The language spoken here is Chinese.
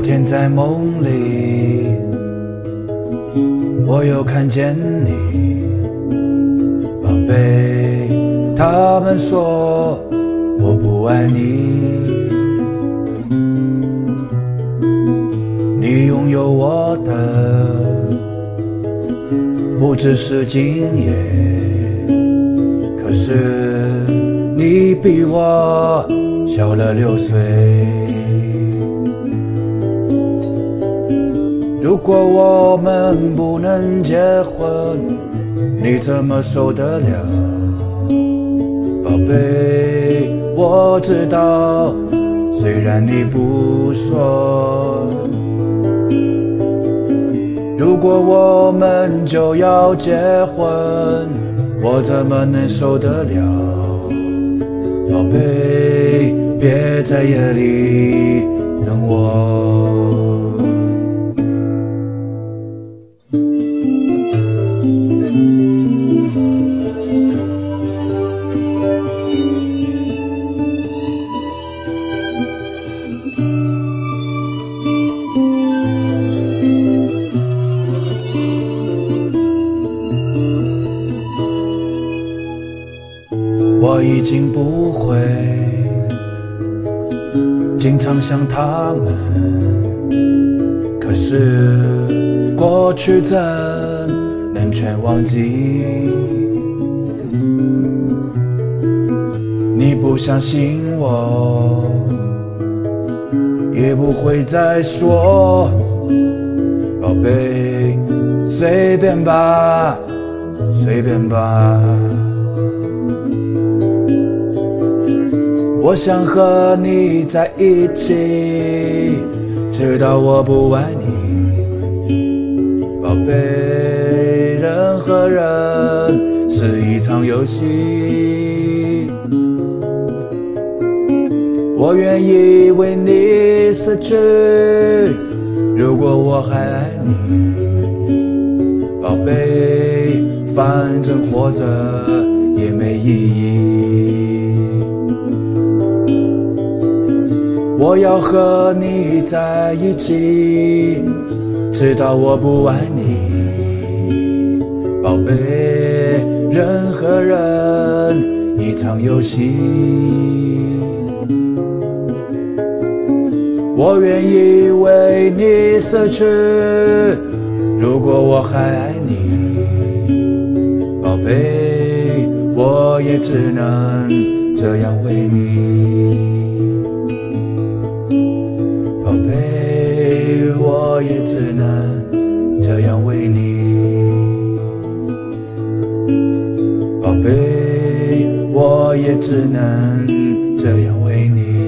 天在梦里，我又看见你，宝贝，他们说我不爱你，你拥有我的不只是今夜，可是你比我小了6岁。如果我们不能结婚，你怎么受得了？宝贝，我知道，虽然你不说。如果我们就要结婚，我怎么能受得了？宝贝，别在夜里等我。我已经不会经常想他们，可是过去怎能全忘记？你不相信我，也不会再说，宝贝，随便吧，随便吧。我想和你在一起，直到我不爱你。宝贝，人和人是一场游戏，我愿意为你死去，如果我还爱你。宝贝，反正活着也没意义。我要和你在一起，直到我不爱你。宝贝，人和人一场游戏，我愿意为你死去，如果我还爱你。宝贝，我也只能这样为你。我也只能这样为你，宝贝，我也只能这样为你。